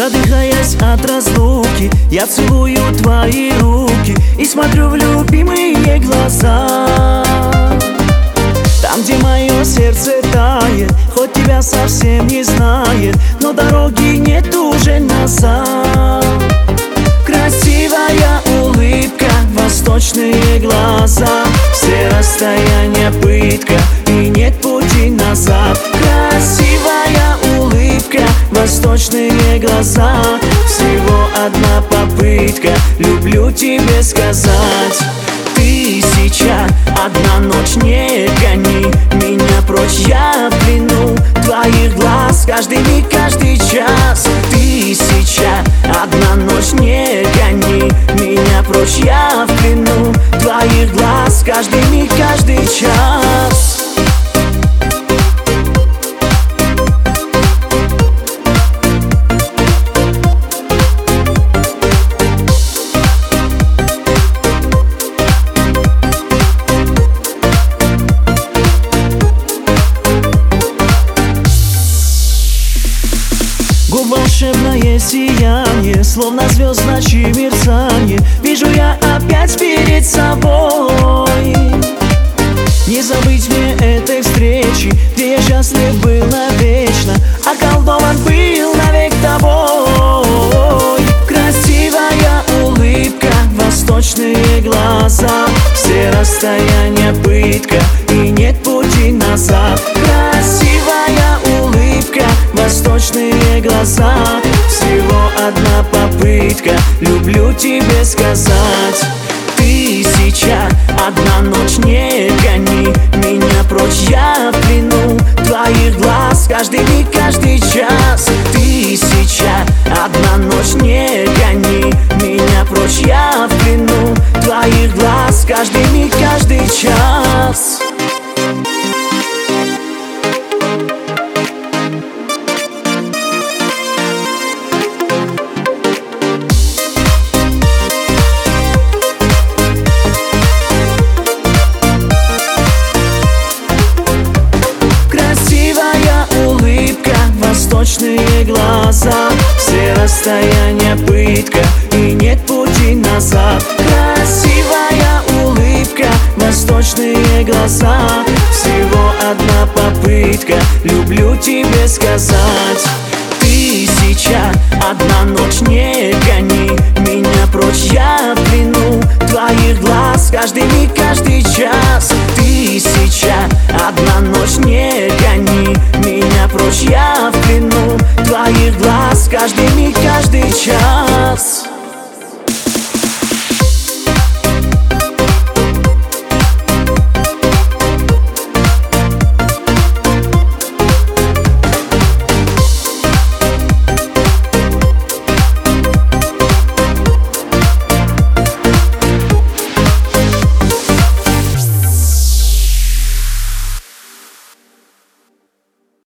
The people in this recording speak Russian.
Задыхаясь от разлуки, я целую твои руки и смотрю в любимые глаза. Там, где мое сердце тает, хоть тебя совсем не знает, но дороги нет уже назад. Красивая улыбка, восточные глаза, все расстояния пытка, и нет пути назад. Красивая улыбка, восточные глаза, всего одна попытка, люблю тебе сказать. Тысяча, одна ночь, не гони меня прочь, я в плену твоих глаз, каждый миг, каждый час. Тысяча, одна ночь, не гони меня прочь, я в плену твоих глаз, каждый миг, каждый час. Волшебное сияние, словно звезд в ночи мерцанье, вижу я опять перед собой. Не забыть мне этой встречи, где я счастлив был навечно, околдован был навек тобой. Красивая улыбка, восточные глаза, все расстояния пытка, и нет пути назад. Красивая улыбка, восточные глаза, всего одна попытка, люблю тебе сказать. Тысяча, одна ночь, не гони меня прочь, я в плену твоих глаз, каждый миг, каждый час. Тысяча, одна ночь, не гони меня прочь, я в плену твоих глаз, каждый миг, каждый час. Восточные глаза, все расстояния пытка, и нет пути назад. Красивая улыбка, восточные глаза, всего одна попытка, люблю тебе сказать. Тысяча, одна ночь, не гони меня прочь, я в плену твоих глаз, каждый миг, каждый час. Тысяча, одна ночь, не гони меня прочь, я